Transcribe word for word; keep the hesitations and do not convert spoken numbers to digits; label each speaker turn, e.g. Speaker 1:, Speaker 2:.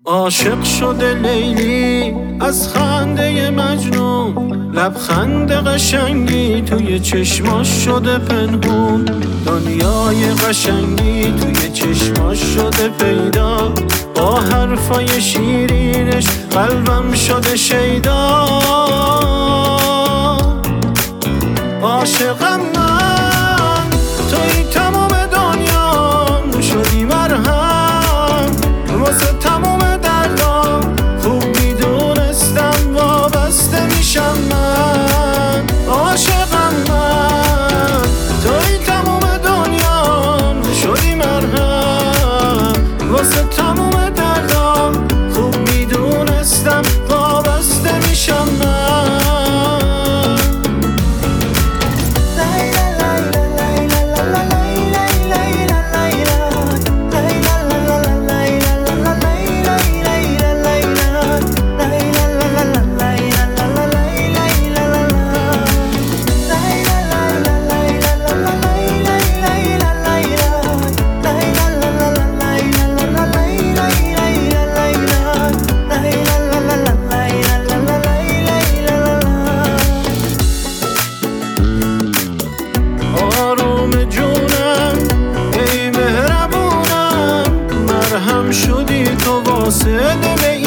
Speaker 1: عاشق شده لیلی از خنده مجنون، لبخند قشنگی توی چشماش شده پنهون. دنیای قشنگی توی چشماش شده پیدا، با حرفای شیرینش قلبم شده شیدا. عاشقم من توی تمام دنیا، شدی مرهم واسه تمام دردام. خوب میدونستم وابسته میشم من. عاشقم من توی تمام دنیا، شدی مرهم واسه تمام دردام. خوب میدونستم وابسته میشم من. هم شدی تو واسه دل